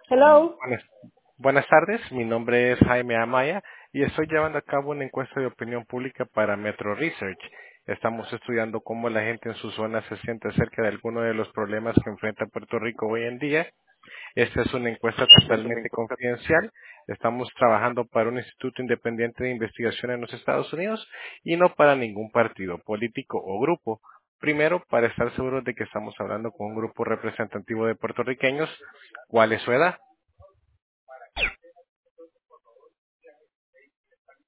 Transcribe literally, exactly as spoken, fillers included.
Hello. Buenas, buenas tardes, mi nombre es Jaime Amaya y estoy llevando a cabo una encuesta de opinión pública para Metro Research. Estamos estudiando cómo la gente en su zona se siente acerca de algunos de los problemas que enfrenta Puerto Rico hoy en día. Esta es una encuesta totalmente confidencial. Estamos trabajando para un instituto independiente de investigación en los Estados Unidos y no para ningún partido político o grupo. Primero, para estar seguros de que estamos hablando con un grupo representativo de puertorriqueños, ¿cuál es su edad?